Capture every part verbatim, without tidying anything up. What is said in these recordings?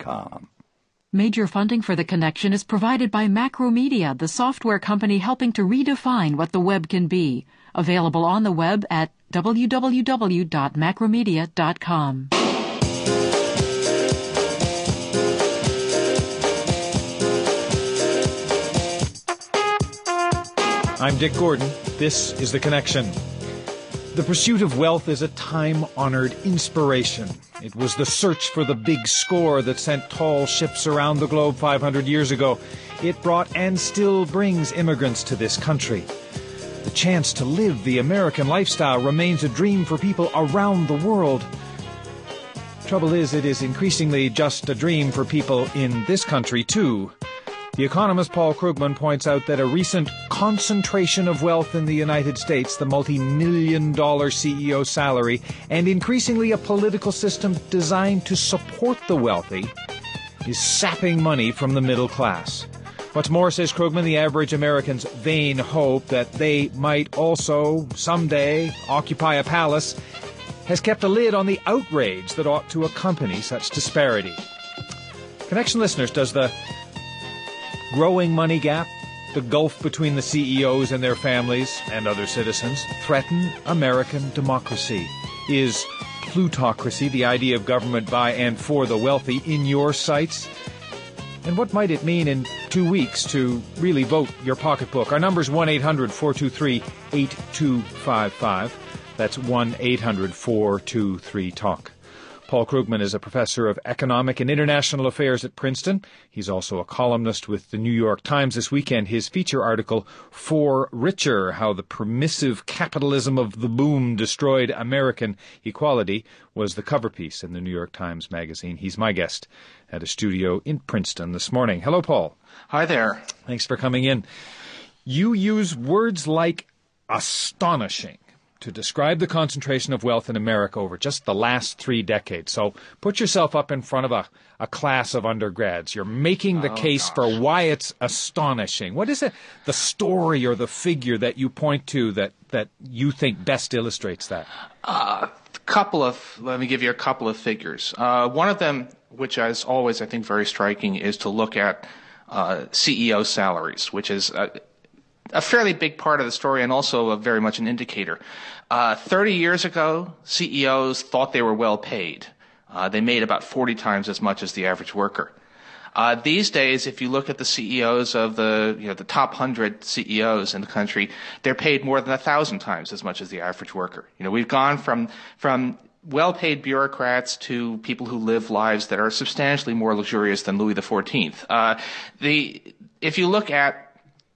com. Major funding for The Connection is provided by Macromedia, the software company helping to redefine what the web can be. Available on the web at w w w dot macromedia dot com. I'm Dick Gordon. This is The Connection. The pursuit of wealth is a time-honored inspiration. It was the search for the big score that sent tall ships around the globe five hundred years ago. It brought and still brings immigrants to this country. The chance to live the American lifestyle remains a dream for people around the world. Trouble is, it is increasingly just a dream for people in this country, too. The economist Paul Krugman points out that a recent concentration of wealth in the United States, the multi-million dollar C E O salary, and increasingly a political system designed to support the wealthy, is sapping money from the middle class. What's more, says Krugman, the average American's vain hope that they might also someday occupy a palace has kept a lid on the outrage that ought to accompany such disparity. Connection listeners, does the growing money gap, the gulf between the C E Os and their families and other citizens, threaten American democracy? Is plutocracy, the idea of government by and for the wealthy, in your sights? And what might it mean in two weeks to really vote your pocketbook? Our number is one eight hundred four two three eight two five five. That's one eight hundred four two three talk. Paul Krugman is a professor of economic and international affairs at Princeton. He's also a columnist with the New York Times. This weekend, his feature article, For Richer, How the Permissive Capitalism of the Boom Destroyed American Equality, was the cover piece in the New York Times Magazine. He's my guest at a studio in Princeton this morning. Hello, Paul. Hi there. Thanks for coming in. You use words like astonishing to describe the concentration of wealth in America over just the last three decades. So put yourself up in front of a, a class of undergrads. You're making the oh, case gosh. for why it's astonishing. What is it, the story or the figure that you point to that, that you think best illustrates that? A uh, couple of, let me give you a couple of figures. Uh, one of them, which is always, I think, very striking, is to look at uh, C E O salaries, which is uh, a fairly big part of the story and also a very much an indicator. Uh, thirty years ago, C E Os thought they were well paid. Uh, they made about forty times as much as the average worker. Uh, these days, if you look at the C E Os of the, you know, the top one hundred C E Os in the country, they're paid more than a thousand times as much as the average worker. You know, we've gone from, from well-paid bureaucrats to people who live lives that are substantially more luxurious than Louis the fourteenth. Uh, the, if you look at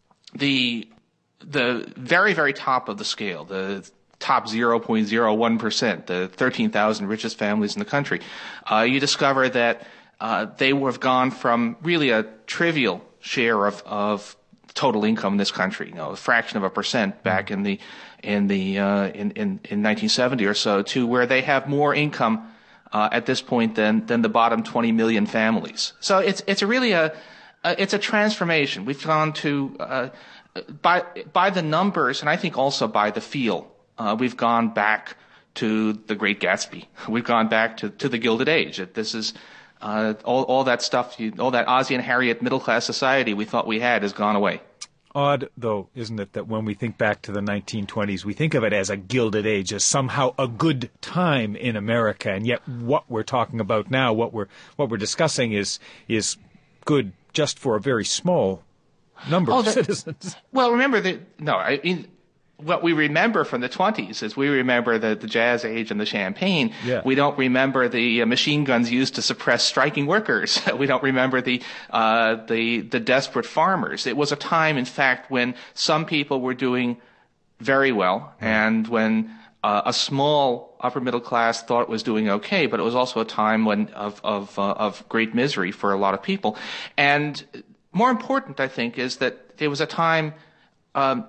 the, the very, very top of the scale, the top zero point zero one percent, the thirteen thousand richest families in the country, uh, you discover that uh, they have gone from really a trivial share of, of total income in this country, you know, a fraction of a percent back in the in the uh, in, in in nineteen seventy or so, to where they have more income uh, at this point than than the bottom twenty million families. So it's it's a really a, a it's a transformation. We've gone to uh, by by the numbers, and I think also by the feel. Uh, we've gone back to the Great Gatsby. We've gone back to, to the Gilded Age. This is uh, all, all that stuff, you, all that Ozzie and Harriet middle-class society we thought we had has gone away. Odd, though, isn't it, that when we think back to the nineteen twenties, we think of it as a Gilded Age, as somehow a good time in America, and yet what we're talking about now, what we're what we're discussing, is is good just for a very small number oh, of that, citizens. Well, remember that. No, I mean, what we remember from the twenties is we remember the, the jazz age and the champagne. Yeah. We don't remember the uh, machine guns used to suppress striking workers. We don't remember the, uh, the, the desperate farmers. It was a time, in fact, when some people were doing very well, mm. and when uh, a small upper middle class thought it was doing okay, but it was also a time when of, of, uh, of great misery for a lot of people. And more important, I think, is that there was a time, um,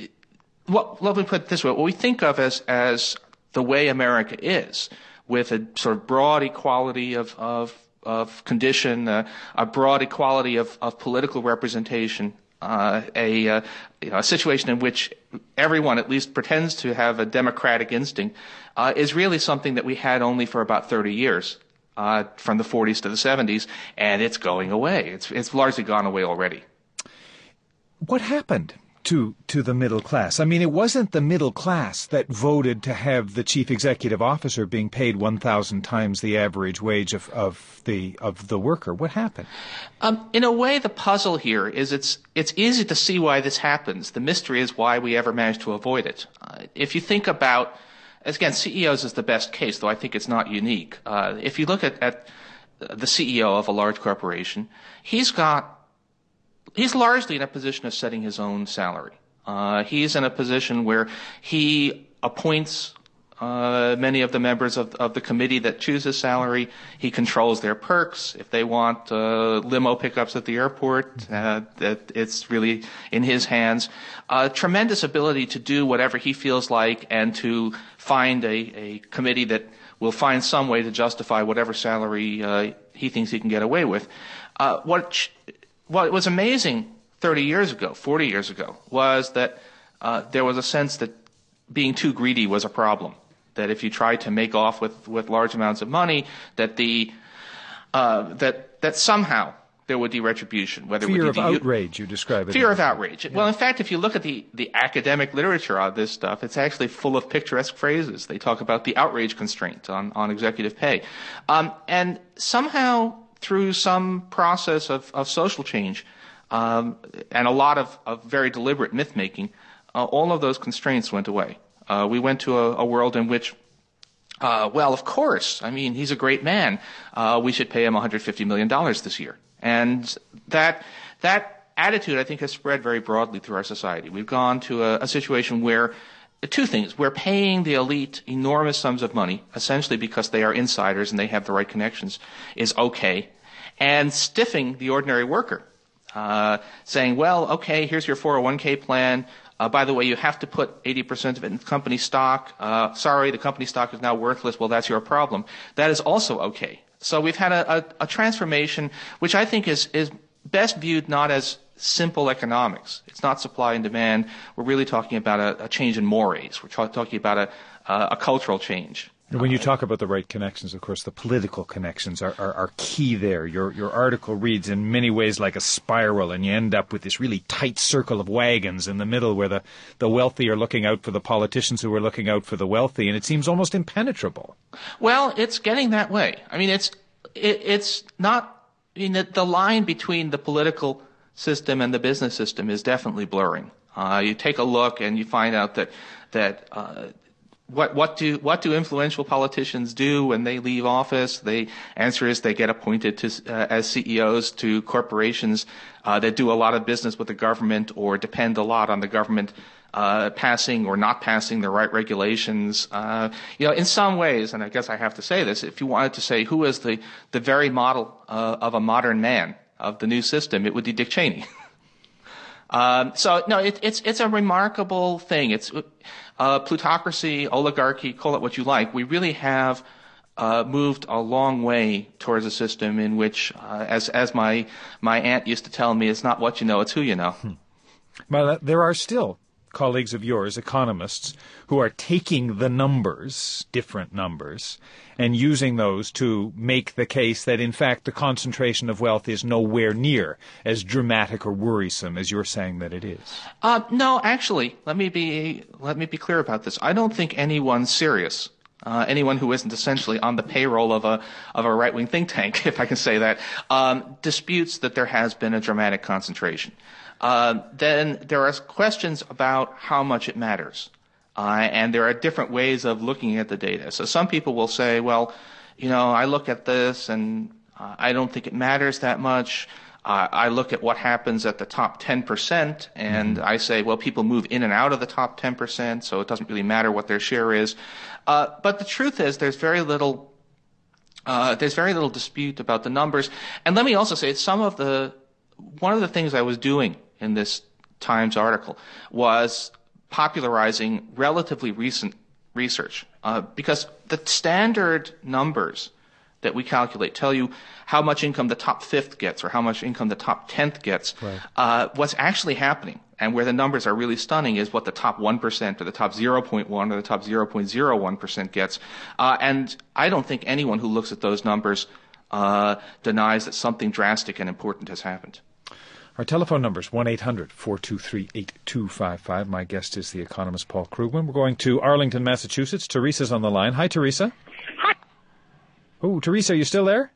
Well, let me put it this way. What we think of as, as the way America is, with a sort of broad equality of, of, of condition, uh, a broad equality of, of political representation, uh, a, uh, you know, a situation in which everyone at least pretends to have a democratic instinct, uh, is really something that we had only for about thirty years. uh, from the forties to the seventies, and it's going away. It's it's largely gone away already. What happened to to the middle class? I mean, it wasn't the middle class that voted to have the chief executive officer being paid one thousand times the average wage of, of the of the worker. What happened? Um, in a way, the puzzle here is it's it's easy to see why this happens. The mystery is why we ever managed to avoid it. Uh, if you think about, again, C E Os is the best case, though I think it's not unique. Uh, if you look at, at the C E O of a large corporation, he's got He's largely in a position of setting his own salary. Uh, he's in a position where he appoints uh, many of the members of, of the committee that choose his salary. He controls their perks. If they want uh, limo pickups at the airport, uh, that it's really in his hands. Uh, tremendous ability to do whatever he feels like and to find a, a committee that will find some way to justify whatever salary uh, he thinks he can get away with. Uh, what What was amazing thirty years ago, forty years ago, was that uh, there was a sense that being too greedy was a problem. That if you tried to make off with, with large amounts of money, that the uh, that that somehow there would be retribution. Whether fear it of would be the, outrage, you describe it. Fear of outrage. Yeah. Well, in fact, if you look at the, the academic literature on this stuff, it's actually full of picturesque phrases. They talk about the outrage constraint on, on executive pay. Um, and somehow, through some process of, of social change um, and a lot of, of very deliberate myth-making, uh, all of those constraints went away. Uh, we went to a, a world in which, uh, well, of course, I mean, he's a great man. Uh, we should pay him one hundred fifty million dollars this year. And that that attitude, I think, has spread very broadly through our society. We've gone to a, a situation where two things. We're paying the elite enormous sums of money, essentially because they are insiders and they have the right connections, is okay. And stiffing the ordinary worker, uh, saying, well, okay, here's your four oh one k plan. Uh, by the way, you have to put eighty percent of it in company stock. Uh, sorry, the company stock is now worthless. Well, that's your problem. That is also okay. So we've had a, a, a transformation which I think is, is best viewed not as simple economics. It's not supply and demand. We're really talking about a, a change in mores. We're tra- talking about a, uh, a cultural change. And when you talk about the right connections, of course, the political connections are, are, are key there. Your your article reads in many ways like a spiral, and you end up with this really tight circle of wagons in the middle where the, the wealthy are looking out for the politicians who are looking out for the wealthy, and it seems almost impenetrable. Well, it's getting that way. I mean, it's it, it's not – I mean, the, the line between the political system and the business system is definitely blurring. Uh, you take a look and you find out that that uh, what what do what do influential politicians do when they leave office? The answer is they get appointed to uh, as C E Os to corporations uh, that do a lot of business with the government or depend a lot on the government uh, passing or not passing the right regulations. Uh, you know, in some ways, and I guess I have to say this, if you wanted to say who is the the very model uh, of a modern man of the new system, it would be Dick Cheney. um, so no, it, it's it's a remarkable thing. It's uh, plutocracy, oligarchy, call it what you like. We really have uh, moved a long way towards a system in which, uh, as as my my aunt used to tell me, it's not what you know, it's who you know. Hmm. Well, there are still colleagues of yours, economists, who are taking the numbers, different numbers, and using those to make the case that, in fact, the concentration of wealth is nowhere near as dramatic or worrisome as you're saying that it is. Uh, no, actually, let me be let me be clear about this. I don't think anyone serious, uh, anyone who isn't essentially on the payroll of a of a right-wing think tank, if I can say that, um, disputes that there has been a dramatic concentration. Uh, then there are questions about how much it matters. Uh, and there are different ways of looking at the data. So some people will say, well, you know, I look at this and uh, I don't think it matters that much. Uh, I look at what happens at the top ten percent and mm-hmm. I say, well, people move in and out of the top ten percent, so it doesn't really matter what their share is. Uh, but the truth is there's very little, uh, there's very little dispute about the numbers. And let me also say some of the, one of the things I was doing in this Times article was popularizing relatively recent research, uh, because the standard numbers that we calculate tell you how much income the top fifth gets or how much income the top tenth gets. Right. Uh, what's actually happening, And where the numbers are really stunning is what the top one percent or the top zero point one or the top zero point zero one percent gets. Uh, and I don't think anyone who looks at those numbers uh, denies that something drastic and important has happened. Our telephone number is one eight hundred four two three eight two five five. My guest is the economist Paul Krugman. We're going to Arlington, Massachusetts. Teresa's on the line. Hi, Teresa. Hi. Oh, Teresa, are you still there?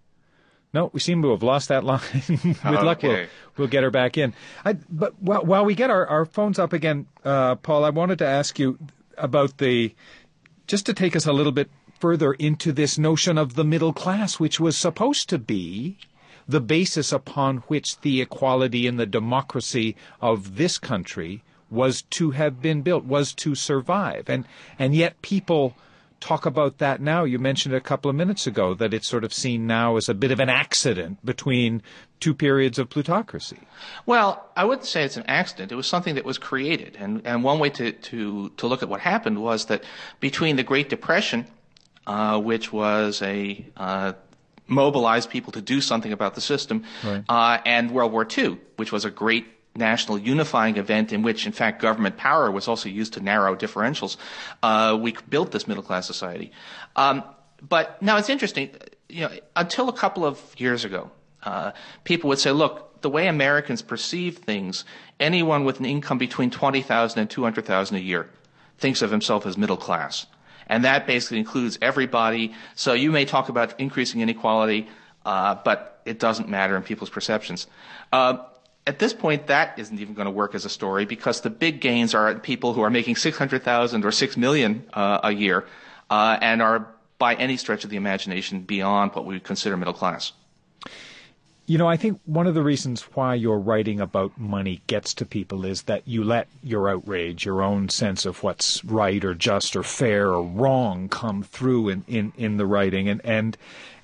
No, we seem to have lost that line. With okay. luck, we'll, we'll get her back in. I, but while, while we get our, our phones up again, uh, Paul, I wanted to ask you about the, just to take us a little bit further into this notion of the middle class, which was supposed to be the basis upon which the equality and the democracy of this country was to have been built, was to survive. And, and yet people talk about that now. You mentioned a couple of minutes ago that it's sort of seen now as a bit of an accident between two periods of plutocracy. Well, I wouldn't say it's an accident. It was something that was created. And, and one way to, to, to look at what happened was that between the Great Depression, uh, which was a uh, mobilized people to do something about the system, right. uh, and World War Two, which was a great national unifying event in which, in fact, government power was also used to narrow differentials. Uh, we built this middle-class society. Um, but now it's interesting, you know, until a couple of years ago, uh, people would say, look, the way Americans perceive things, anyone with an income between twenty thousand dollars and two hundred thousand dollars a year thinks of himself as middle class. And that basically includes everybody. So you may talk about increasing inequality, uh, but it doesn't matter in people's perceptions. Uh, At this point, that isn't even going to work as a story because the big gains are people who are making six hundred thousand dollars or six million dollars uh, a year uh, and are, by any stretch of the imagination, beyond what we would consider middle class. You know, I think one of the reasons why your writing about money gets to people is that you let your outrage, your own sense of what's right or just or fair or wrong come through in, in, in the writing. And, and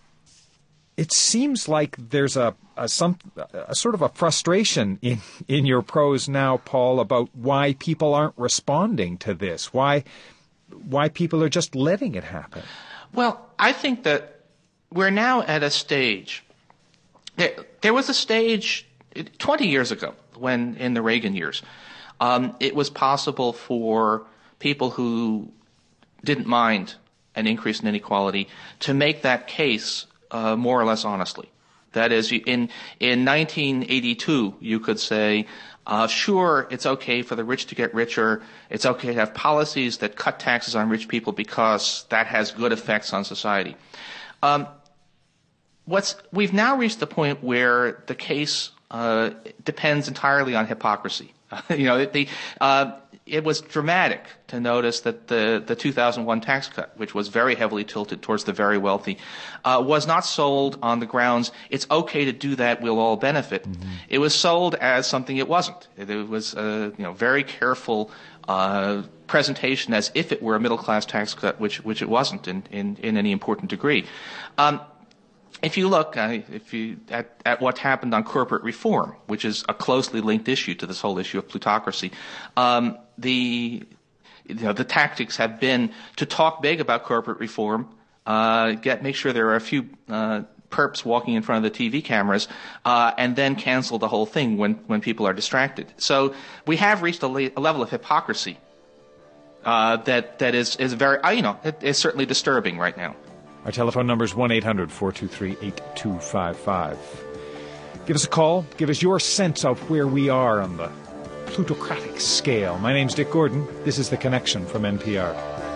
it seems like there's a, a some a sort of a frustration in, in your prose now, Paul, about why people aren't responding to this, why why people are just letting it happen. Well, I think that we're now at a stage. There, there was a stage twenty years ago when, in the Reagan years, um, it was possible for people who didn't mind an increase in inequality to make that case Uh, more or less honestly. That is, in in nineteen eighty-two, you could say, uh, sure, it's okay for the rich to get richer. It's okay to have policies that cut taxes on rich people because that has good effects on society. Um, what's we've now reached the point where the case uh, depends entirely on hypocrisy. you know, the uh, it was dramatic to notice that the, the two thousand one tax cut, which was very heavily tilted towards the very wealthy, uh, was not sold on the grounds it's okay to do that, we'll all benefit. Mm-hmm. It was sold as something it wasn't. It, it was a you know very careful uh, presentation as if it were a middle class tax cut, which which it wasn't in in, in any important degree. Um, If you look uh, if you, at, at what happened on corporate reform, which is a closely linked issue to this whole issue of plutocracy, um, the you know, the tactics have been to talk big about corporate reform, uh, get make sure there are a few uh, perps walking in front of the T V cameras, uh, and then cancel the whole thing when, when people are distracted. So we have reached a, le- a level of hypocrisy uh, that that is is very uh, you know it is certainly disturbing right now. Our telephone number is one eight hundred four two three eight two five five. Give us a call. Give us your sense of where we are on the plutocratic scale. My name's Dick Gordon. This is The Connection from N P R.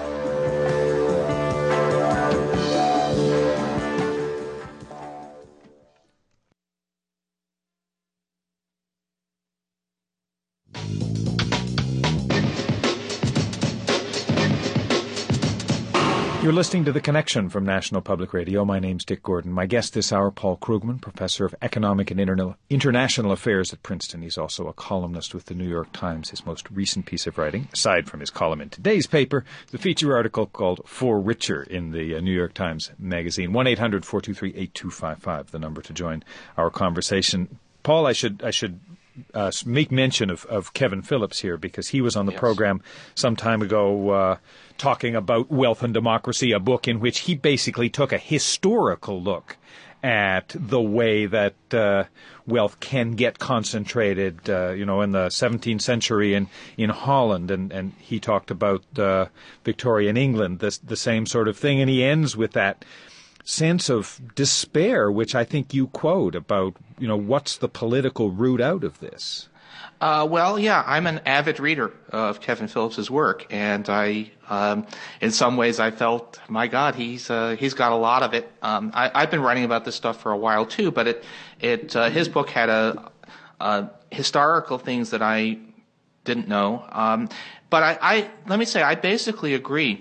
You're listening to The Connection from National Public Radio. My name's Dick Gordon. My guest this hour, Paul Krugman, professor of economic and interna- international affairs at Princeton. He's also a columnist with the New York Times. His most recent piece of writing, aside from his column in today's paper, the feature article called For Richer in the uh, New York Times Magazine. one eight hundred four two three eight two five five, the number to join our conversation. Paul, I should I should uh, make mention of, of Kevin Phillips here, because he was on the yes. program some time ago uh, talking about Wealth and Democracy, a book in which he basically took a historical look at the way that uh, wealth can get concentrated, uh, you know, in the seventeenth century in, in Holland, and, and he talked about uh, Victorian England, the, the same sort of thing, and he ends with that sense of despair, which I think you quote about, you know, what's the political route out of this? Uh, well, yeah, I'm an avid reader of Kevin Phillips's work, and I, um, in some ways, I felt, my God, he's uh, he's got a lot of it. Um, I, I've been writing about this stuff for a while too, but it it uh, his book had a, a historical things that I didn't know. Um, but I, I let me say, I basically agree.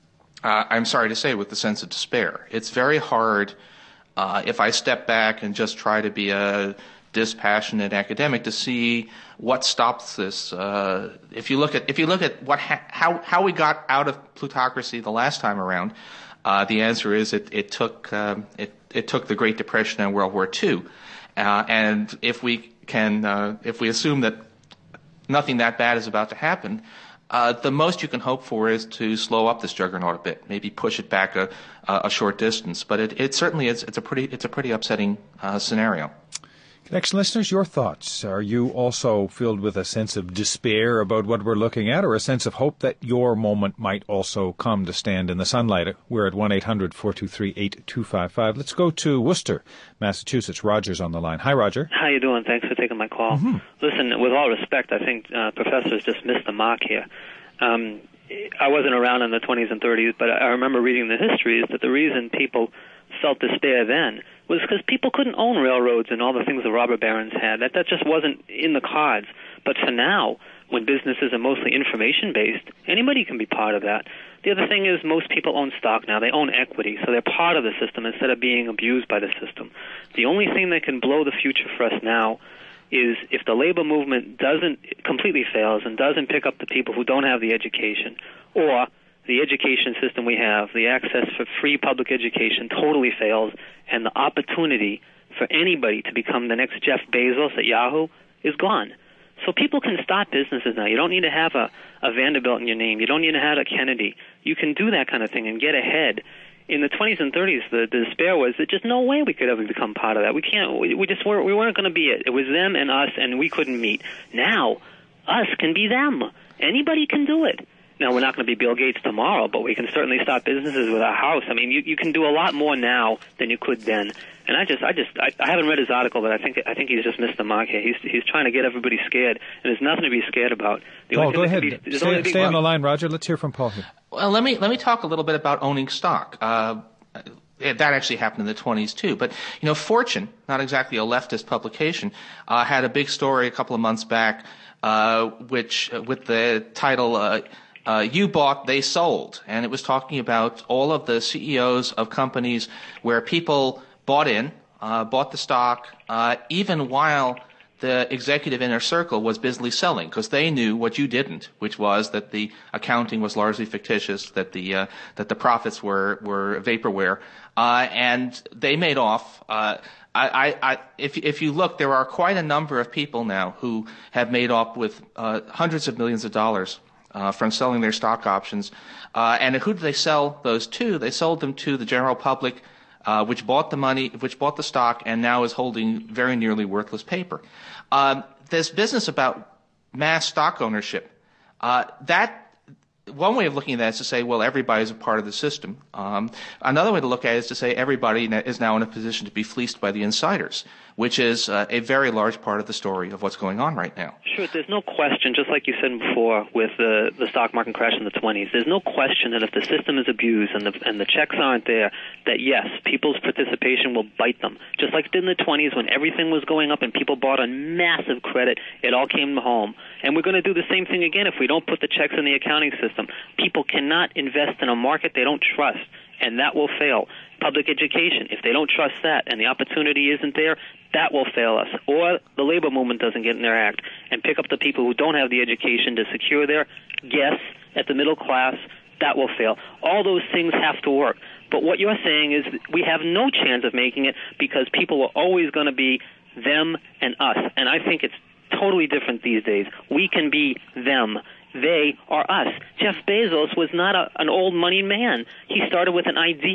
Uh, I'm sorry to say, with the sense of despair. It's very hard uh, if I step back and just try to be a dispassionate academic to see what stops this. Uh, if you look at if you look at what ha- how how we got out of plutocracy the last time around, uh, the answer is it it took um, it it took the Great Depression and World War Two, uh, and if we can uh, if we assume that nothing that bad is about to happen. Uh, the most you can hope for is to slow up this juggernaut a bit, maybe push it back a, a short distance. But it, it certainly is. It's a pretty. It's a pretty upsetting uh, scenario. Connection listeners, your thoughts. Are you also filled with a sense of despair about what we're looking at, or a sense of hope that your moment might also come to stand in the sunlight? We're at one eight hundred four two three eight two five five. Let's go to Worcester, Massachusetts. Roger's on the line. Hi, Roger. How you doing? Thanks for taking my call. Mm-hmm. Listen, with all respect, I think uh, professors just missed the mark here. Um, I wasn't around in the twenties and thirties, but I remember reading the histories that the reason people felt despair then was because people couldn't own railroads and all the things the robber barons had. That that just wasn't in the cards. But for now, when businesses are mostly information-based, anybody can be part of that. The other thing is most people own stock now. They own equity, so they're part of the system instead of being abused by the system. The only thing that can blow the future for us now is if the labor movement doesn't completely fails and doesn't pick up the people who don't have the education, or the education system we have, the access for free public education totally fails, and the opportunity for anybody to become the next Jeff Bezos at Yahoo is gone. So people can start businesses now. You don't need to have a, a Vanderbilt in your name. You don't need to have a Kennedy. You can do that kind of thing and get ahead. In the twenties and thirties, the, the despair was that just no way we could ever become part of that. We can't. We, we just weren't. We weren't going to be it. It was them and us, and we couldn't meet. Now, us can be them. Anybody can do it. Now, we're not going to be Bill Gates tomorrow, but we can certainly start businesses with our house. I mean, you, you can do a lot more now than you could then. And I just, I just, I, I haven't read his article, but I think, I think he's just missed the mark here. He's, he's trying to get everybody scared, and there's nothing to be scared about. The Paul, only go ahead. Be, stay stay on the line, Roger. Let's hear from Paul here. Well, let me let me talk a little bit about owning stock. Uh, that actually happened in the twenties too. But you know, Fortune, not exactly a leftist publication, uh, had a big story a couple of months back, uh, which uh, with the title. Uh, Uh, you bought, they sold. And it was talking about all of the C E Os of companies where people bought in, uh, bought the stock, uh, even while the executive inner circle was busily selling, because they knew what you didn't, which was that the accounting was largely fictitious, that the uh, that the profits were were vaporware, uh, and they made off. Uh, I, I, I, if if you look, there are quite a number of people now who have made off with uh, hundreds of millions of dollars. Uh, from selling their stock options. Uh, and who did they sell those to? They sold them to the general public, uh, which bought the money, which bought the stock, and now is holding very nearly worthless paper. Um, this business about mass stock ownership, uh, that one way of looking at that is to say, well, everybody is a part of the system. Um, another way to look at it is to say everybody is now in a position to be fleeced by the insiders, which is uh, a very large part of the story of what's going on right now. Sure, there's no question, just like you said before with the, the stock market crash in the twenties, there's no question that if the system is abused and the, and the checks aren't there, that yes, people's participation will bite them. Just like it did in the twenties when everything was going up and people bought on massive credit, it all came home. And we're going to do the same thing again if we don't put the checks in the accounting system. People cannot invest in a market they don't trust, and that will fail. Public education, if they don't trust that and the opportunity isn't there, that will fail us. Or the labor movement doesn't get in their act and pick up the people who don't have the education to secure their guess at the middle class, that will fail. All those things have to work. But what you're saying is we have no chance of making it because people are always going to be them and us. And I think it's totally different these days. We can be them. They are us. Jeff Bezos was not a, an old money man. He started with an idea.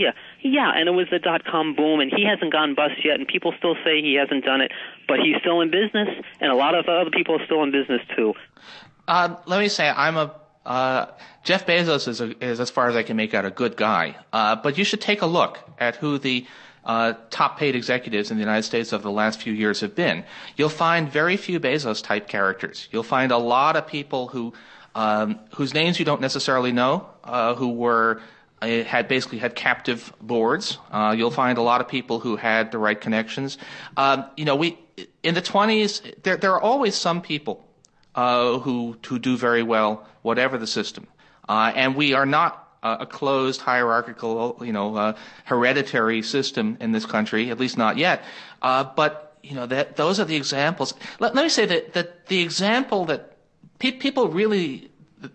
Yeah, and it was the dot-com boom, and he hasn't gone bust yet, and people still say he hasn't done it, but he's still in business, and a lot of other people are still in business too. Uh, let me say, I'm a uh, Jeff Bezos is, a, is, as far as I can make out, a good guy. Uh, but you should take a look at who the uh, top-paid executives in the United States of the last few years have been. You'll find very few Bezos-type characters. You'll find a lot of people who um, whose names you don't necessarily know, uh, who were had basically had captive boards. Uh, you'll find a lot of people who had the right connections. Um, you know, we in the twenties, there there are always some people uh, who who do very well, whatever the system, uh, and we are not uh, a closed, hierarchical, you know, uh, hereditary system in this country, at least not yet. Uh, but you know, that those are the examples. Let, let me say that that the example that pe- people really.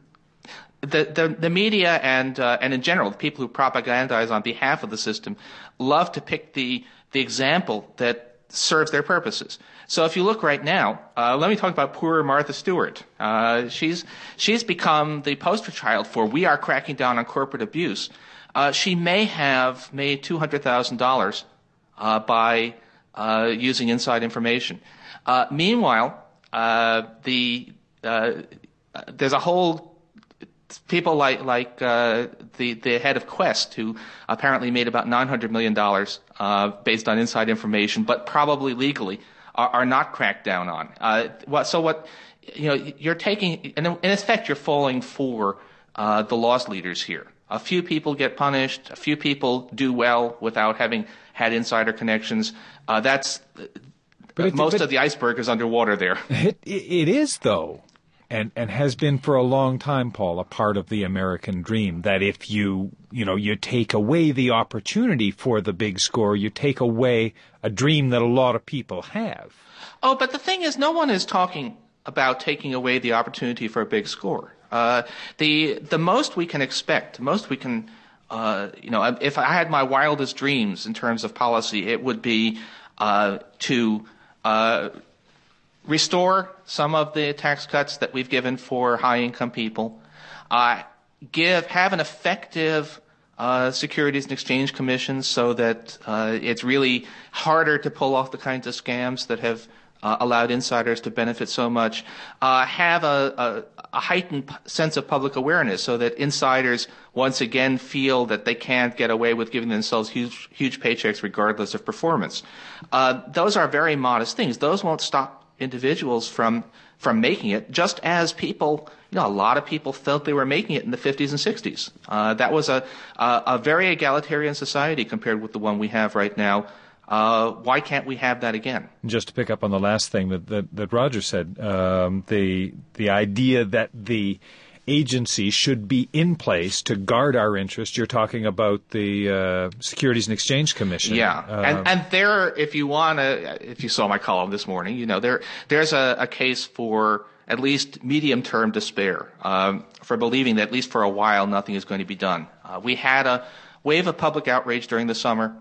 The, the the media and uh, and in general, the people who propagandize on behalf of the system love to pick the the example that serves their purposes. So if you look right now, uh, let me talk about poor Martha Stewart. Uh, she's she's become the poster child for we are cracking down on corporate abuse. Uh, she may have made two hundred thousand dollars uh, by uh, using inside information. Uh, meanwhile, uh, the uh, there's a whole people like like uh, the the head of Quest, who apparently made about nine hundred million dollars uh, based on inside information, but probably legally are, are not cracked down on. Uh, what, so what you know, you're taking in, in effect, you're falling for uh, the loss leaders here. A few people get punished. A few people do well without having had insider connections. Uh, that's but it, most but of the iceberg is underwater there. It, it is though. And and has been for a long time, Paul, a part of the American dream, that if you, you know, you take away the opportunity for the big score, you take away a dream that a lot of people have. Oh, but the thing is, no one is talking about taking away the opportunity for a big score. Uh, the the most we can expect, the most we can, uh, you know, if I had my wildest dreams in terms of policy, it would be uh, to uh, restore some of the tax cuts that we've given for high-income people. Uh, give have an effective uh, Securities and Exchange Commission so that uh, it's really harder to pull off the kinds of scams that have uh, allowed insiders to benefit so much. Uh, have a, a, a heightened p- sense of public awareness so that insiders once again feel that they can't get away with giving themselves huge, huge paychecks regardless of performance. Uh, those are very modest things. Those won't stop individuals from from making it, just as people, you know, a lot of people felt they were making it in the fifties and sixties. Uh, that was a, a a very egalitarian society compared with the one we have right now. Uh, why can't we have that again? Just to pick up on the last thing that that, that Roger said, um, the the idea that the agency should be in place to guard our interests. You're talking about the uh, Securities and Exchange Commission. Yeah, uh, and and there, if you want to, if you saw my column this morning, you know there there's a, a case for at least medium-term despair, um, for believing that at least for a while nothing is going to be done. Uh, we had a wave of public outrage during the summer.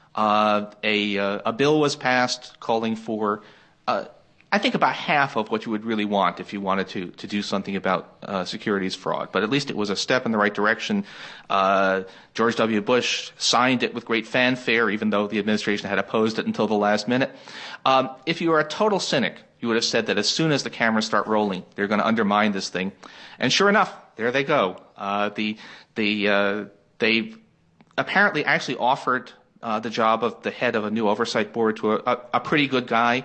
Uh, a uh, a bill was passed calling for. Uh, I think about half of what you would really want if you wanted to, to do something about uh, securities fraud. But at least it was a step in the right direction. Uh, George W. Bush signed it with great fanfare, even though the administration had opposed it until the last minute. Um, if you were a total cynic, you would have said that as soon as the cameras start rolling, they're going to undermine this thing. And sure enough, there they go. Uh, the the uh, they apparently actually offered uh, the job of the head of a new oversight board to a, a, a pretty good guy.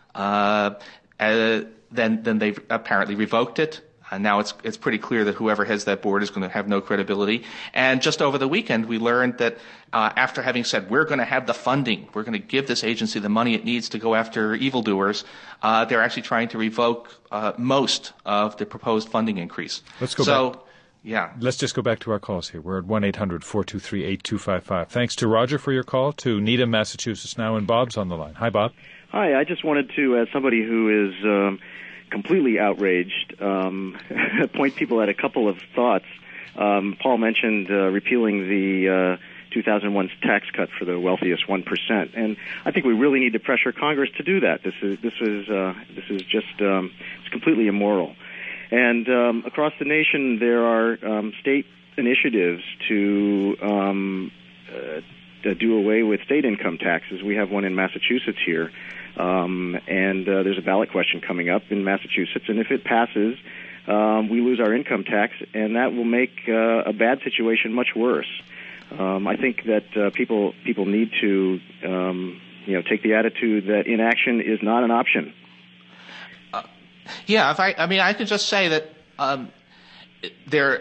Uh, uh, then, then they apparently revoked it. And now it's it's pretty clear that whoever has that board is going to have no credibility. And just over the weekend, we learned that uh, after having said we're going to have the funding, we're going to give this agency the money it needs to go after evildoers, uh, they're actually trying to revoke uh, most of the proposed funding increase. Let's go so, back. Yeah. Let's just go back to our calls here. We're at one eight hundred four two three eight two five five. Thanks to Roger for your call, to Needham, Massachusetts now, and Bob's on the line. Hi, Bob. Hi, I just wanted to, as somebody who is um, completely outraged, um, point people at a couple of thoughts. Um, Paul mentioned uh, repealing the uh, two thousand one tax cut for the wealthiest one percent, and I think we really need to pressure Congress to do that. This is this is uh, this is just um, it's completely immoral. And um, across the nation, there are um, state initiatives to um, uh, uh, do away with state income taxes. We have one in Massachusetts here, um, and uh, there's a ballot question coming up in Massachusetts, and if it passes, um, we lose our income tax, and that will make uh, a bad situation much worse. Um, I think that uh, people people need to um, you know take the attitude that inaction is not an option. Uh, yeah, if I I mean I could just say that um, there.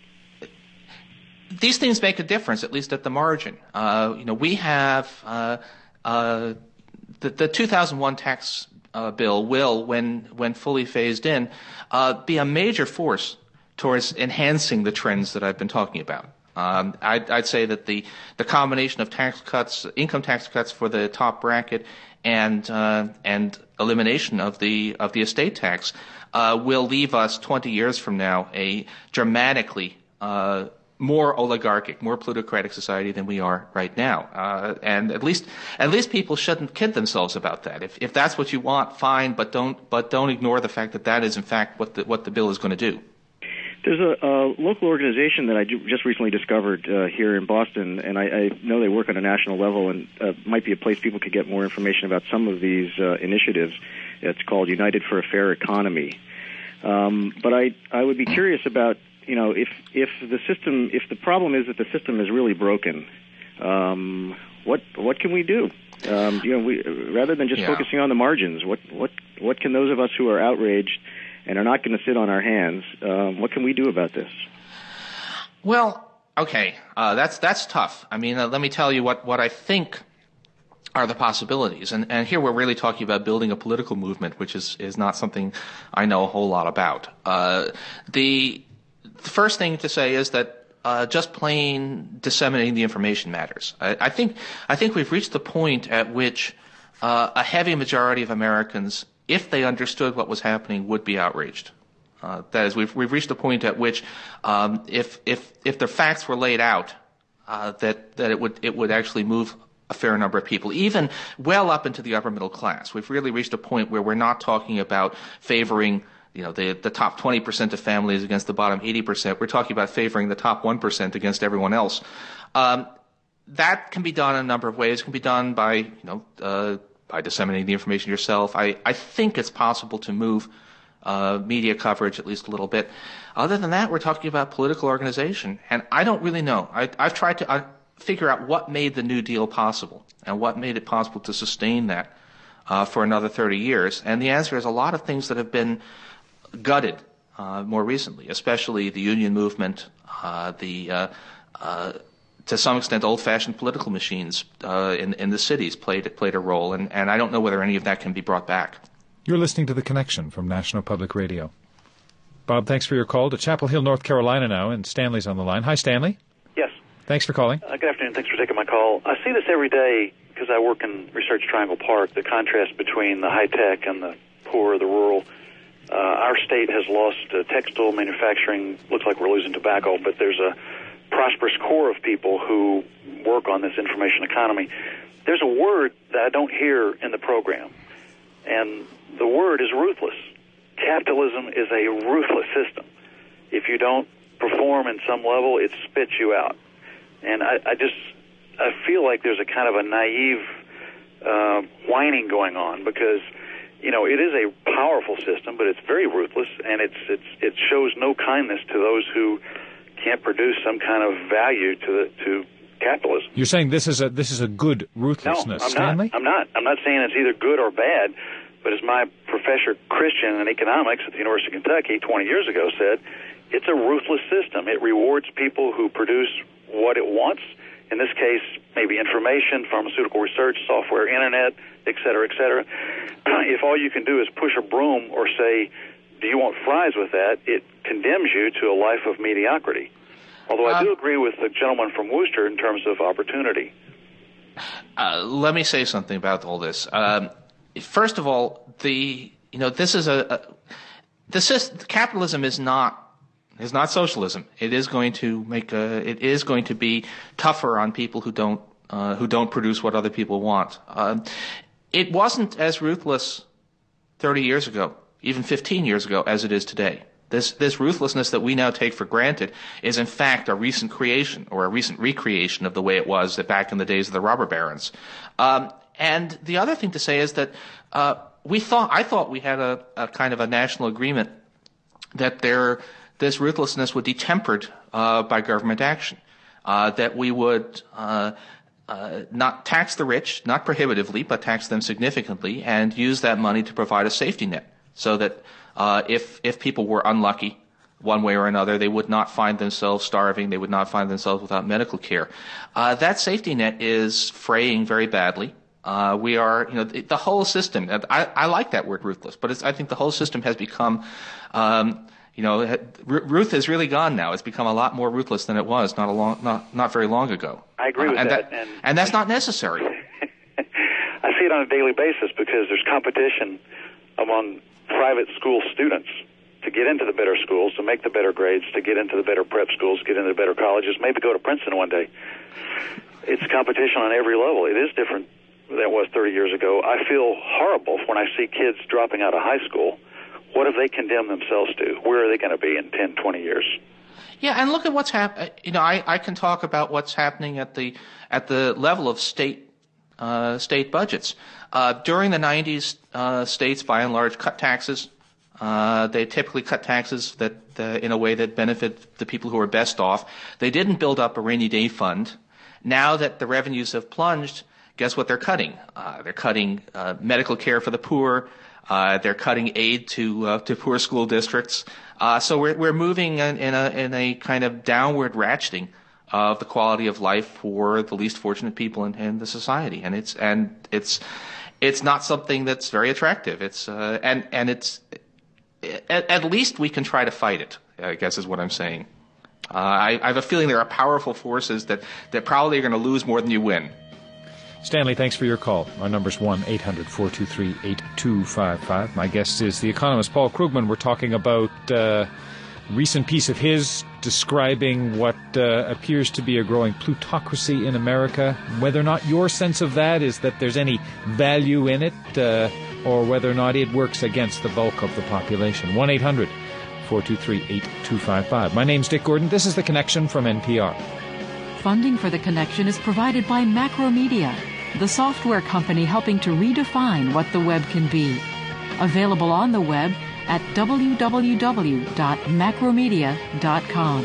These things make a difference, at least at the margin. Uh, you know, we have uh, uh, the, the two thousand one tax uh, bill will, when when fully phased in, uh, be a major force towards enhancing the trends that I've been talking about. Um, I'd, I'd say that the the combination of tax cuts, income tax cuts for the top bracket, and uh, and elimination of the of the estate tax uh, will leave us twenty years from now a dramatically uh, more oligarchic, more plutocratic society than we are right now. Uh, and at least, at least people shouldn't kid themselves about that. If, if that's what you want, fine, but don't, but don't ignore the fact that that is in fact what the, what the bill is going to do. There's a, a local organization that I just recently discovered uh, here in Boston, and I, I know they work on a national level, and uh, might be a place people could get more information about some of these uh, initiatives. It's called United for a Fair Economy. Um, but I, I would be curious about, you know, if if the system, if the problem is that the system is really broken, um, what what can we do? Um, you know, we rather than just yeah. focusing on the margins, what what what can those of us who are outraged and are not going to sit on our hands, um, what can we do about this? Well, okay, uh, that's that's tough. I mean, uh, let me tell you what what I think are the possibilities, and and here we're really talking about building a political movement, which is is not something I know a whole lot about. Uh, the The first thing to say is that uh, just plain disseminating the information matters. I, I think I think we've reached the point at which uh, a heavy majority of Americans, if they understood what was happening, would be outraged. Uh, that is, we've we've reached a point at which um, if if if the facts were laid out, uh, that that it would it would actually move a fair number of people, even well up into the upper middle class. We've really reached a point where we're not talking about favoring, you know, the, the top twenty percent of families against the bottom eighty percent. We're talking about favoring the top one percent against everyone else. Um, that can be done in a number of ways. It can be done by, you know, uh, by disseminating the information yourself. I, I think it's possible to move uh, media coverage at least a little bit. Other than that, we're talking about political organization. And I don't really know. I, I've tried to uh, figure out what made the New Deal possible and what made it possible to sustain that uh, for another thirty years. And the answer is a lot of things that have been gutted uh, more recently, especially the union movement, uh, the uh, uh, to some extent old-fashioned political machines uh, in in the cities played played a role, and, and I don't know whether any of that can be brought back. You're listening to The Connection from National Public Radio. Bob, thanks for your call. To Chapel Hill, North Carolina now, and Stanley's on the line. Hi, Stanley. Yes. Thanks for calling. Uh, good afternoon. Thanks for taking my call. I see this every day because I work in Research Triangle Park, the contrast between the high-tech and the poor, the rural. Uh, our state has lost uh, textile manufacturing. Looks like we're losing tobacco, but there's a prosperous core of people who work on this information economy. There's a word that I don't hear in the program, and the word is ruthless. Capitalism is a ruthless system. If you don't perform in some level, it spits you out. And I, I just I feel like there's a kind of a naive uh, whining going on because, you know, it is a powerful system, but it's very ruthless, and it's it's it shows no kindness to those who can't produce some kind of value to the, to capitalism. You're saying this is a this is a good ruthlessness, no, I'm Stanley? Not. I'm not. I'm not saying it's either good or bad, but as my professor Christian in economics at the University of Kentucky twenty years ago said, it's a ruthless system. It rewards people who produce what it wants. In this case, maybe information, pharmaceutical research, software, internet, et cetera, et cetera. If all you can do is push a broom or say, do you want fries with that, it condemns you to a life of mediocrity. Although I do agree with the gentleman from Worcester in terms of opportunity. Uh, let me say something about all this. Um, first of all, the you know this is a, a this is capitalism is not is not socialism. It is going to make a it is going to be tougher on people who don't uh, who don't produce what other people want. Uh, it wasn't as ruthless thirty years ago, even fifteen years ago, as it is today. This this ruthlessness that we now take for granted is in fact a recent creation or a recent recreation of the way it was back in the days of the robber barons. Um, and the other thing to say is that uh, we thought I thought we had a, a kind of a national agreement that there this ruthlessness would be tempered uh, by government action, uh, that we would uh, uh, not tax the rich, not prohibitively, but tax them significantly, and use that money to provide a safety net, so that Uh, if if people were unlucky one way or another, they would not find themselves starving. They would not find themselves without medical care. Uh, that safety net is fraying very badly. Uh, we are, you know, the, the whole system. I, I like that word ruthless, but it's, I think the whole system has become, um, you know, r- Ruth is really gone now. It's become a lot more ruthless than it was not a long, not not very long ago. I agree with uh, and that, that and, and that's not necessary. I see it on a daily basis because there's competition among private school students to get into the better schools, to make the better grades, to get into the better prep schools, get into the better colleges, maybe go to Princeton one day. It's competition on every level. It is different than it was thirty years ago. I feel horrible when I see kids dropping out of high school. What have they condemned themselves to? Where are they going to be in ten, twenty years? Yeah, and look at what's happening. You know, I, I can talk about what's happening at the at the level of state uh, state budgets. Uh, during the nineties, uh, states by and large cut taxes. Uh, they typically cut taxes that uh, in a way that benefit the people who are best off. They didn't build up a rainy day fund. Now that the revenues have plunged, guess what they're cutting? Uh, they're cutting uh, medical care for the poor. Uh, they're cutting aid to uh, to poor school districts. Uh, so we're we're moving in, in a in a kind of downward ratcheting of the quality of life for the least fortunate people in, in the society, and it's and it's. It's not something that's very attractive. It's uh, and and it's at, at least we can try to fight it, I guess is what I'm saying. Uh, I, I have a feeling there are powerful forces that, that probably are going to lose more than you win. Stanley, thanks for your call. Our number's one eight hundred four two three eight two five five. My guest is the economist Paul Krugman. We're talking about uh, a recent piece of his describing what uh, appears to be a growing plutocracy in America, whether or not your sense of that is that there's any value in it, uh, or whether or not it works against the bulk of the population. one eight hundred four two three eight two five five. My name's Dick Gordon. This is The Connection from N P R. Funding for The Connection is provided by Macromedia, the software company helping to redefine what the web can be. Available on the web at w w w dot macromedia dot com.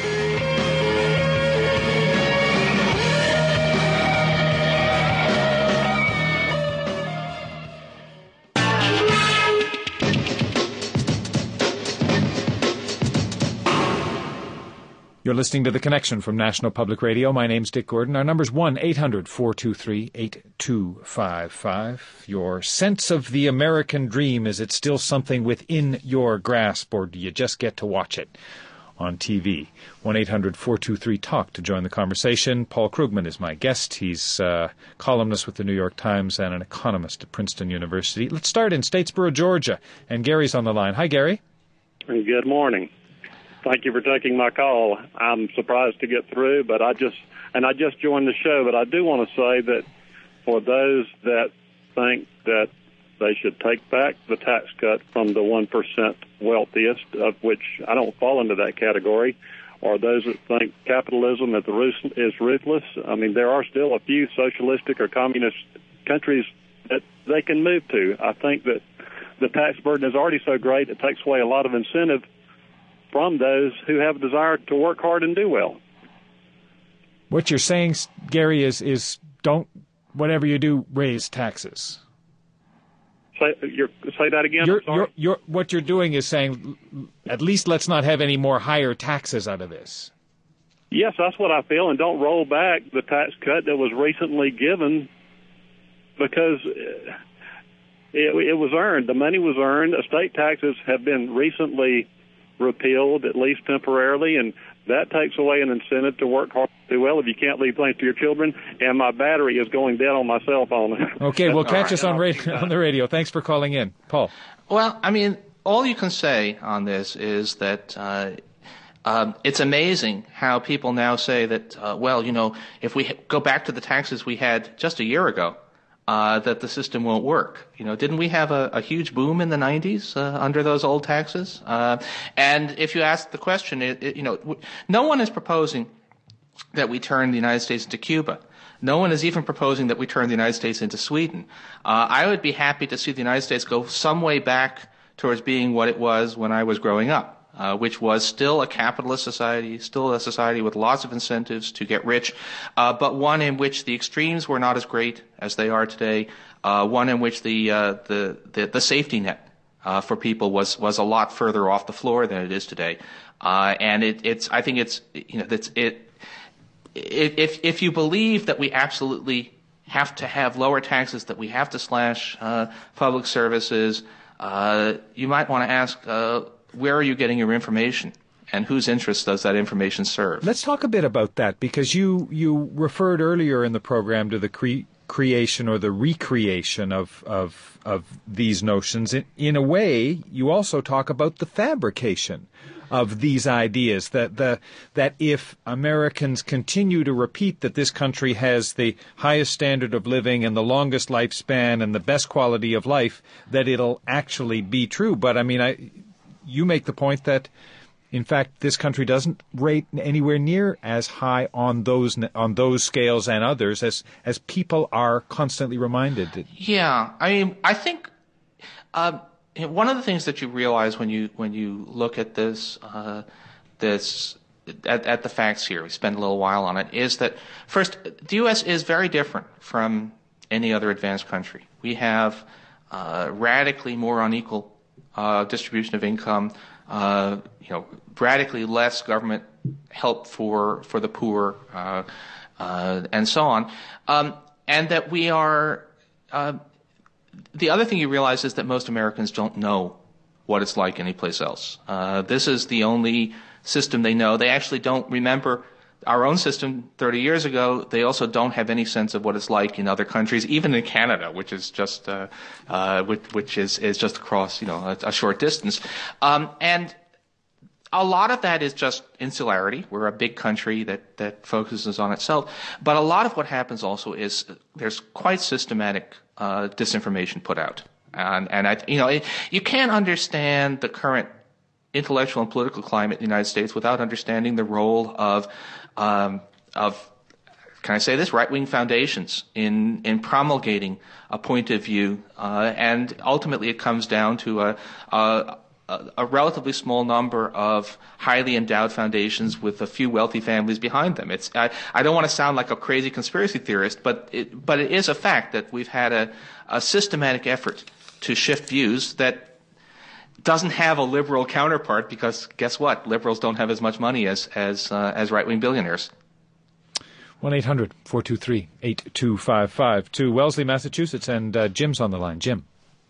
You're listening to The Connection from National Public Radio. My name's Dick Gordon. Our number's one eight hundred four two three eight two five five. Your sense of the American dream, is it still something within your grasp, or do you just get to watch it on T V? one eight hundred four two three talk to join the conversation. Paul Krugman is my guest. He's a columnist with the New York Times and an economist at Princeton University. Let's start in Statesboro, Georgia. And Gary's on the line. Hi, Gary. Good morning. Thank you for taking my call. I'm surprised to get through, but I just, and I just joined the show, but I do want to say that for those that think that they should take back the tax cut from the one percent wealthiest, of which I don't fall into that category, or those that think capitalism is ruthless, I mean, there are still a few socialistic or communist countries that they can move to. I think that the tax burden is already so great, it takes away a lot of incentive from those who have a desire to work hard and do well. What you're saying, Gary, is is don't, whatever you do, raise taxes. Say, you're, say that again? You're, you're, you're, what you're doing is saying, at least let's not have any more higher taxes out of this. Yes, that's what I feel, and don't roll back the tax cut that was recently given, because it, it was earned. The money was earned. Estate taxes have been recently repealed, at least temporarily, and that takes away an incentive to work hard to do well if you can't leave things to your children. And my battery is going dead on my cell phone. Okay, well, catch right. us on, radio, on the radio. Thanks for calling in. Paul. Well, I mean, all you can say on this is that uh, um, it's amazing how people now say that, uh, well, you know, if we go back to the taxes we had just a year ago, uh, that the system won't work. You know, didn't we have a, a huge boom in the nineties uh, under those old taxes? Uh, and if you ask the question, it, it, you know, no one is proposing that we turn the United States into Cuba. No one is even proposing that we turn the United States into Sweden. Uh, I would be happy to see the United States go some way back towards being what it was when I was growing up, uh, which was still a capitalist society, still a society with lots of incentives to get rich, uh, but one in which the extremes were not as great as they are today, uh, one in which the, uh, the, the, the safety net uh, for people was, was a lot further off the floor than it is today. Uh, and it, it's, I think it's, you know, that's it. If if you believe that we absolutely have to have lower taxes, that we have to slash uh, public services, uh, you might want to ask, uh, where are you getting your information, and whose interests does that information serve? Let's talk a bit about that, because you you referred earlier in the program to the cre- creation or the recreation of of of these notions. In, in a way, you also talk about the fabrication of these ideas, that the that if Americans continue to repeat that this country has the highest standard of living and the longest lifespan and the best quality of life, that it'll actually be true. But I mean, I you make the point that, in fact, this country doesn't rate anywhere near as high on those on those scales and others as as people are constantly reminded. Yeah, I mean, I think. Uh, One of the things that you realize when you when you look at this uh, this at, at the facts here, we spend a little while on it, is that first, the U S is very different from any other advanced country. We have uh, radically more unequal uh, distribution of income, uh, you know, radically less government help for for the poor, uh, uh, and so on, um, and that we are. Uh, The other thing you realize is that most Americans don't know what it's like anyplace else. Uh, this is the only system they know. They actually don't remember our own system thirty years ago. They also don't have any sense of what it's like in other countries, even in Canada, which is just uh, uh, which, which is, is just across, you know, a, a short distance. Um, and a lot of that is just insularity. We're a big country that, that focuses on itself. But a lot of what happens also is there's quite systematic uh, disinformation put out. And, and I, you know, it, you can't understand the current intellectual and political climate in the United States without understanding the role of, um, of, can I say this, right-wing foundations in, in promulgating a point of view. Uh, and ultimately it comes down to a, a a relatively small number of highly endowed foundations with a few wealthy families behind them. It's I, I don't want to sound like a crazy conspiracy theorist, but it, but it is a fact that we've had a, a systematic effort to shift views that doesn't have a liberal counterpart, because guess what? Liberals don't have as much money as as uh, as right-wing billionaires. one eight hundred four two three eight two five five to Wellesley, Massachusetts, and uh, Jim's on the line. Jim.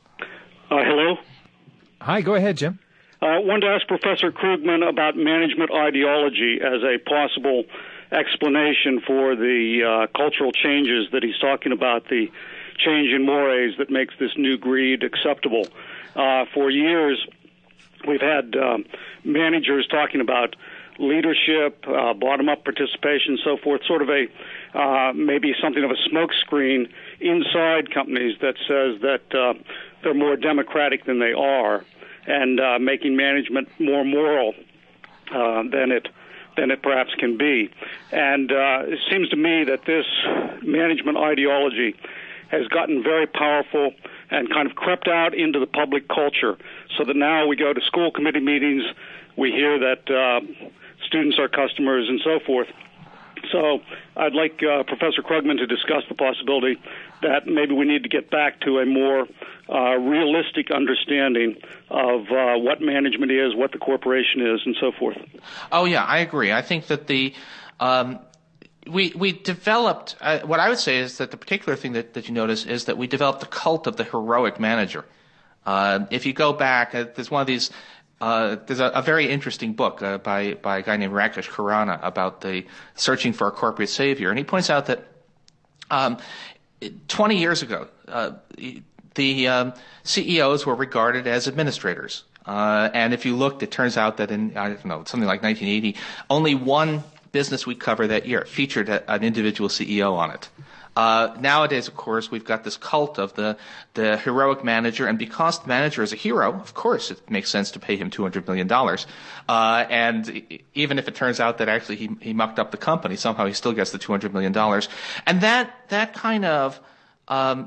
Uh, hello. Hi, go ahead, Jim. I uh, wanted to ask Professor Krugman about management ideology as a possible explanation for the uh, cultural changes that he's talking about, the change in mores that makes this new greed acceptable. Uh, for years, we've had um, managers talking about leadership, uh, bottom-up participation, so forth, sort of a uh, maybe something of a smokescreen inside companies that says that uh, they're more democratic than they are, and uh, making management more moral uh, than it than it perhaps can be. And uh, it seems to me that this management ideology has gotten very powerful and kind of crept out into the public culture, so that now we go to school committee meetings, we hear that uh, students are customers and so forth. So I'd like uh, Professor Krugman to discuss the possibility that maybe we need to get back to a more uh, realistic understanding of uh, what management is, what the corporation is, and so forth. Oh, yeah, I agree. I think that the um, we we developed uh, what I would say is that the particular thing that, that you notice is that we developed the cult of the heroic manager. Uh, if you go back, uh, there's one of these. Uh, there's a, a very interesting book uh, by by a guy named Rakesh Khurana about the searching for a corporate savior, and he points out that um, twenty years ago, uh, the um, C E Os were regarded as administrators, uh, and if you looked, it turns out that in I don't know something like nineteen eighty, only one Business Week cover that year featured a, an individual C E O on it. Uh, nowadays, of course, we've got this cult of the, the heroic manager, and because the manager is a hero, of course, it makes sense to pay him two hundred million dollars. Uh, and even if it turns out that actually he, he mucked up the company, somehow he still gets the two hundred million dollars. And that, that kind of, um,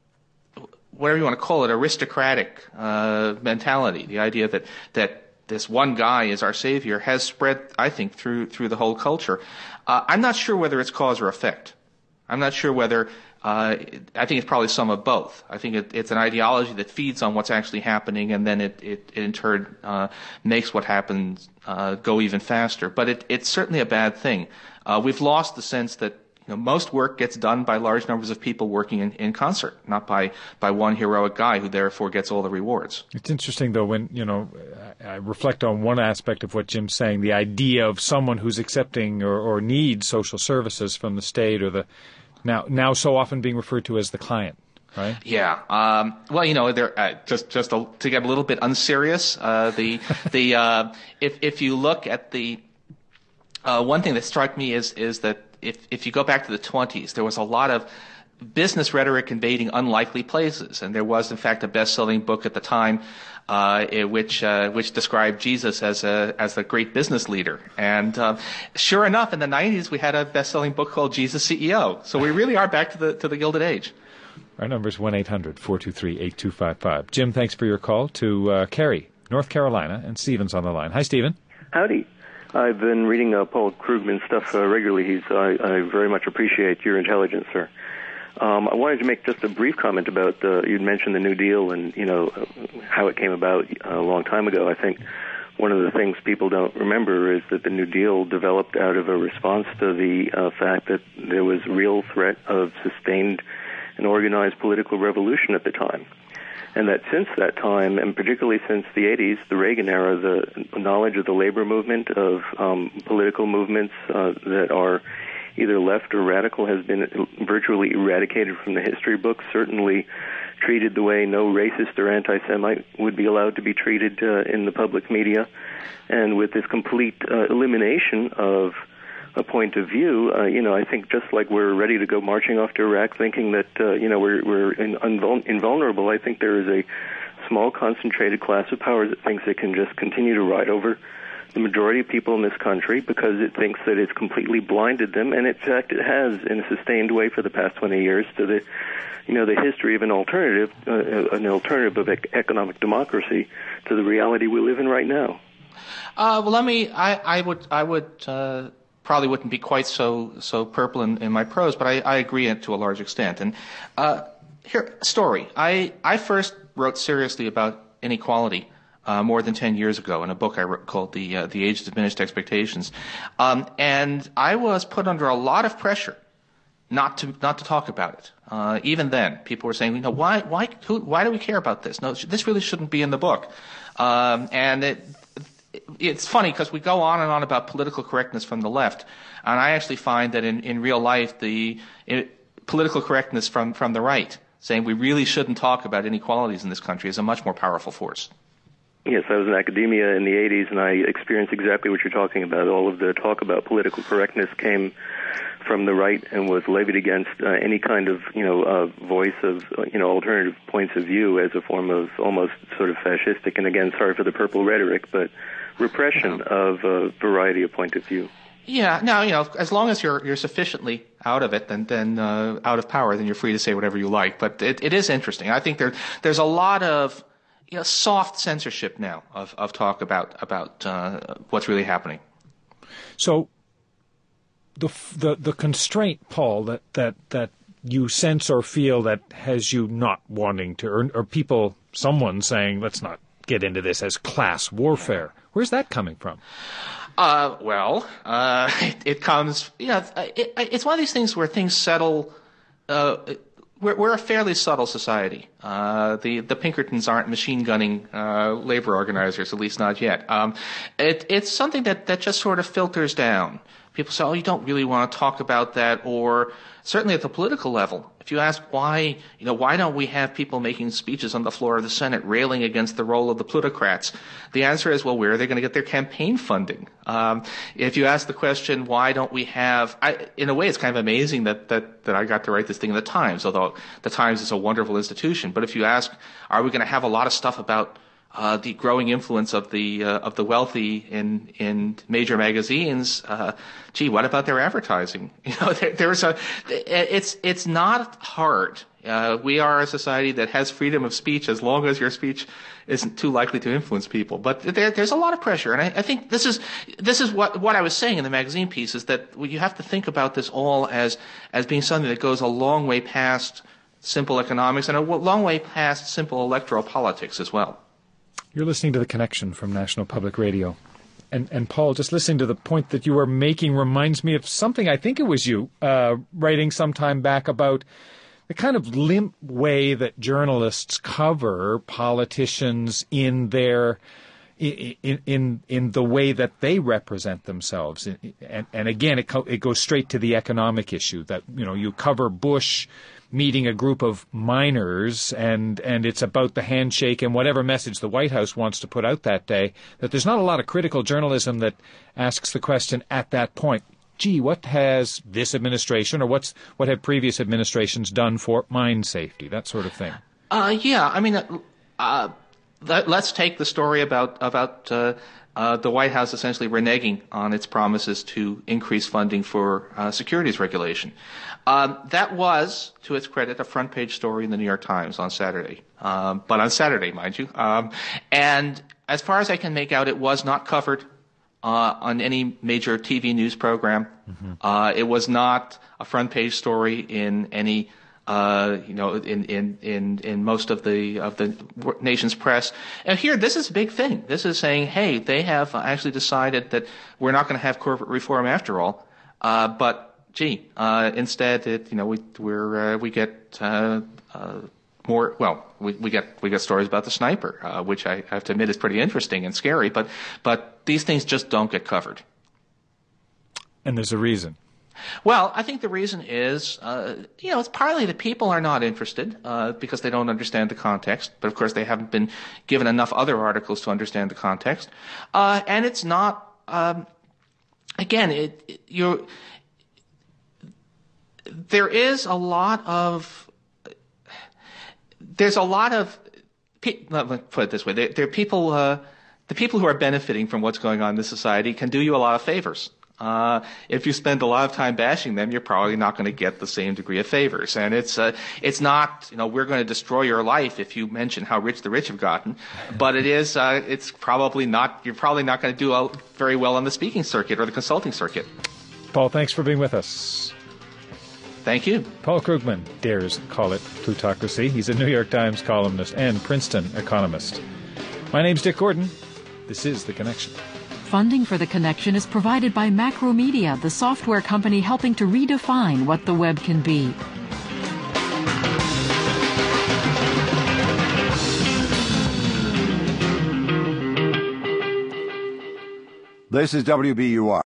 whatever you want to call it, aristocratic, uh, mentality, the idea that, that this one guy is our savior, has spread, I think, through, through the whole culture. Uh, I'm not sure whether it's cause or effect. I'm not sure whether, uh, I think it's probably some of both. I think it, it's an ideology that feeds on what's actually happening, and then it, it, it in turn uh, makes what happens uh, go even faster. But it, it's certainly a bad thing. Uh, we've lost the sense that you know, most work gets done by large numbers of people working in, in concert, not by, by one heroic guy who therefore gets all the rewards. It's interesting, though, when, you know, I reflect on one aspect of what Jim's saying, the idea of someone who's accepting or, or needs social services from the state or the, now, now so often being referred to as the client. Right? Yeah. Um, well, you know, there, uh, just just a, to get a little bit unserious, uh, the the uh, if if you look at the uh, one thing that struck me is is that if if you go back to the twenties, there was a lot of business rhetoric invading unlikely places, and there was in fact a best-selling book at the time, uh, which uh, which described Jesus as a as a great business leader. And uh, sure enough, in the nineties, we had a best-selling book called Jesus C E O. So we really are back to the to the Gilded Age. Our number is one eight hundred four two three eight two five five. Jim, thanks for your call. To uh, Cary, North Carolina, and Stephen's on the line. Hi, Stephen. Howdy. I've been reading uh, Paul Krugman's stuff uh, regularly. He's I, I very much appreciate your intelligence, sir. Um, I wanted to make just a brief comment about uh, you'd mentioned the New Deal and you know how it came about uh, a long time ago. I think one of the things people don't remember is that the New Deal developed out of a response to the uh, fact that there was real threat of sustained and organized political revolution at the time. And that since that time, and particularly since the eighties, the Reagan era, the knowledge of the labor movement, of um, political movements uh, that are either left or radical has been virtually eradicated from the history books, certainly treated the way no racist or anti-Semite would be allowed to be treated uh, in the public media. And with this complete uh, elimination of a point of view, uh, you know, I think just like we're ready to go marching off to Iraq thinking that, uh, you know, we're, we're in, unvul- invulnerable, I think there is a small concentrated class of power that thinks it can just continue to ride over the majority of people in this country because it thinks that it's completely blinded them, and in fact it has in a sustained way for the past twenty years to the, you know, the history of an alternative, uh, an alternative of ec- economic democracy to the reality we live in right now. Uh, well, let me, I, I would, I would, uh probably wouldn't be quite so so purple in, in my prose, but I, I agree to a large extent. And uh, here, story. I, I first wrote seriously about inequality uh, more than ten years ago in a book I wrote called The uh, The Age of Diminished Expectations, um, and I was put under a lot of pressure not to not to talk about it. Uh, even then, people were saying, you know, why why who, why do we care about this? No, this really shouldn't be in the book. Um, and it. It's funny because we go on and on about political correctness from the left, and I actually find that in, in real life the it, political correctness from, from the right, saying we really shouldn't talk about inequalities in this country, is a much more powerful force. Yes, I was in academia in the eighties, and I experienced exactly what you're talking about. All of the talk about political correctness came from the right and was levied against uh, any kind of, you know, uh, voice of, uh, you know, alternative points of view as a form of almost sort of fascistic, and again, sorry for the purple rhetoric, but repression of a variety of point of view. Yeah. Now, you know, as long as you're you're sufficiently out of it, then then uh, out of power, then you're free to say whatever you like. But it, it is interesting. I think there there's a lot of you know soft censorship now of of talk about about uh, what's really happening. So the the the constraint, Paul, that that that you sense or feel that has you not wanting to, or, or people, someone saying, let's not get into this as class warfare. Where's that coming from? Uh, well, uh, it, it comes, you know, it, it's one of these things where things settle, uh, we're, we're a fairly subtle society. Uh, the, the Pinkertons aren't machine gunning, uh, labor organizers, at least not yet. Um, it, it's something that, that just sort of filters down. people say, oh, you don't really want to talk about that, or certainly at the political level. If you ask why, you know, why don't we have people making speeches on the floor of the Senate railing against the role of the plutocrats? The answer is, well, where are they going to get their campaign funding? Um, if you ask the question, why don't we have, I, in a way, it's kind of amazing that, that, that I got to write this thing in the Times, although the Times is a wonderful institution. But if you ask, are we going to have a lot of stuff about Uh, the growing influence of the uh, of the wealthy in in major magazines? Uh, gee, what about their advertising? You know, there, there's a it's it's not hard. Uh, we are a society that has freedom of speech as long as your speech isn't too likely to influence people. But there, there's a lot of pressure, and I, I think this is this is what what I was saying in the magazine piece, is that you have to think about this all as as being something that goes a long way past simple economics and a long way past simple electoral politics as well. You're listening to The Connection from National Public Radio. And, and Paul, just listening to the point that you were making reminds me of something, I think it was you, uh, writing some time back about the kind of limp way that journalists cover politicians in their in in in the way that they represent themselves. And, and again, it, co- it goes straight to the economic issue that, you know, you cover Bush meeting a group of miners, and, and it's about the handshake and whatever message the White House wants to put out that day, that there's not a lot of critical journalism that asks the question at that point, gee, what has this administration or what's what have previous administrations done for mine safety, that sort of thing? Uh, yeah, I mean, uh, th- let's take the story about, about uh, uh, the White House essentially reneging on its promises to increase funding for uh, securities regulation. Um, that was, to its credit, a front-page story in the New York Times on Saturday, um, but on Saturday, mind you. Um, and as far as I can make out, it was not covered uh, on any major T V news program. Mm-hmm. Uh, it was not a front-page story in any, uh, you know, in, in, in, in most of the of the nation's press. And here, this is a big thing. This is saying, hey, they have actually decided that we're not going to have corporate reform after all, uh, but Gee, uh, instead, it, you know, we we're uh, we get uh, uh, more. Well, we, we get we get stories about the sniper, uh, which I have to admit is pretty interesting and scary. But but these things just don't get covered. And there's a reason. Well, I think the reason is, uh, you know, it's partly that people are not interested uh, because they don't understand the context. But of course, they haven't been given enough other articles to understand the context. Uh, and it's not. Um, again, it, it you're. There is a lot of, there's a lot of, let me put it this way, there, there are people, uh, the people who are benefiting from what's going on in this society can do you a lot of favors. Uh, if you spend a lot of time bashing them, you're probably not going to get the same degree of favors. And it's, uh, it's not, you know, we're going to destroy your life if you mention how rich the rich have gotten, but it is, uh, it's probably not, you're probably not going to do uh, very well on the speaking circuit or the consulting circuit. Paul, thanks for being with us. Thank you. Paul Krugman dares call it plutocracy. He's a New York Times columnist and Princeton economist. My name's Dick Gordon. This is The Connection. Funding for The Connection is provided by Macromedia, the software company helping to redefine what the web can be. This is W B U R.